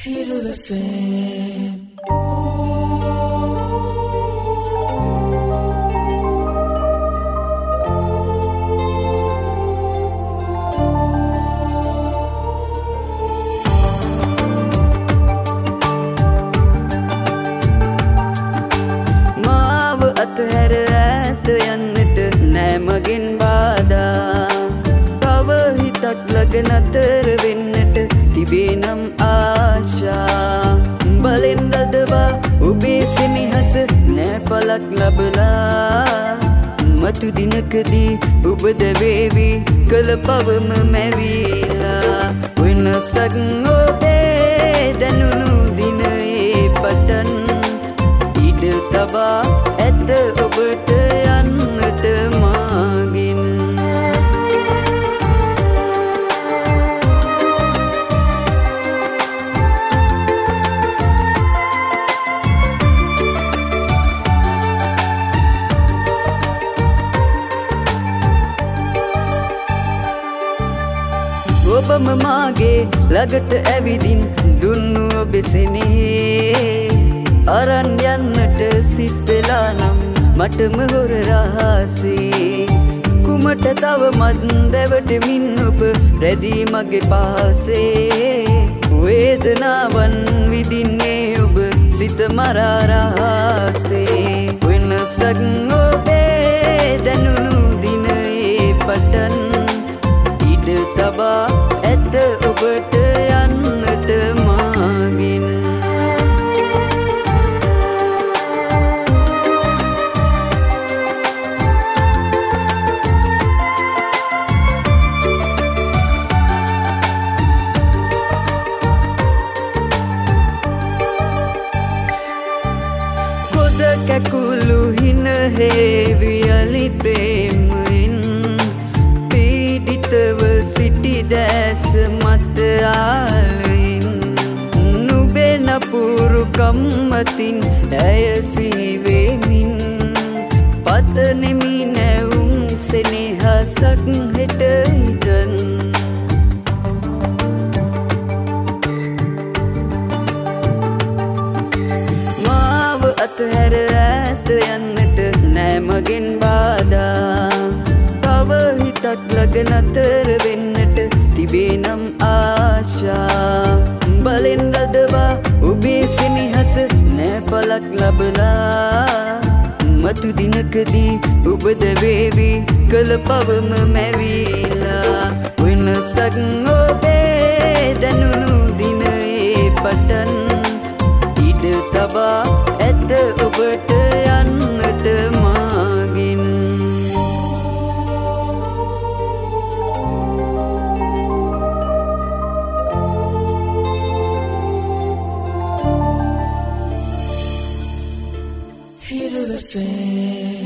Hero FM. මාව අතහැර ඈත යන්නට නෑ මගෙන් බාධා. තව හිතක් ළඟ නතර වෙන්නට තිබේ නම් ආශා. බලෙන් රදවා ඔබේ සෙනෙහස නෑ පලක් ලබලා. මතු දිනකදී ඔබද වේවි කළ පවම මැවිලා. වෙනසක් ඔබේ දැනුණු දිනයේ පටන් ඉඩ තබා ඇත ඔබට යන්නට මාගින්. ඔබම මාගේ ළඟට ඇවිදින් දුන්නු ඔබේ සෙනෙහේ. අරන් යන්නට සිත් වෙලා නම් මටම හොර රහසේ. කුමට තවමත් දැවටමින් ඔබ රැදී මගේ පාසේ. වේදනාවන් විඳින්නේ ඔබ සිත මරා රහසේ. වෙනසක් ඔබේ දැනුණු දිනයේ පටන් ඉඩ තබා ඇත ඔබට යන්නට මාගින්. කොද කැකුළු හින හේවියලි ප්‍රේමයෙන් පීඩිතව සිටි දැස මත ආලයින්. නුබේ නපුරු කම්මතින් ඇය සිහිවෙමින් පතනෙමි නැවුම් සෙනෙහසක් හෙට හිටන්. මාව අතහැර ඈත යන්නට නෑ මගෙන් බාධා. තව හිතක් ළඟ නතර වෙන්නට තිබේ නම් ආශා. බලෙන් රදවා ඔබේ සෙනෙහස නෑ පලක් ලබලා. මතු දිනකදී ඔබද වේවි කළ පවම මැවිලා. වෙනසක් ඔබේ දැනුණු දිනයේ පටන් ඉඩ තබා ඇත ඔබට යන්නට මාගින්. Hero FM.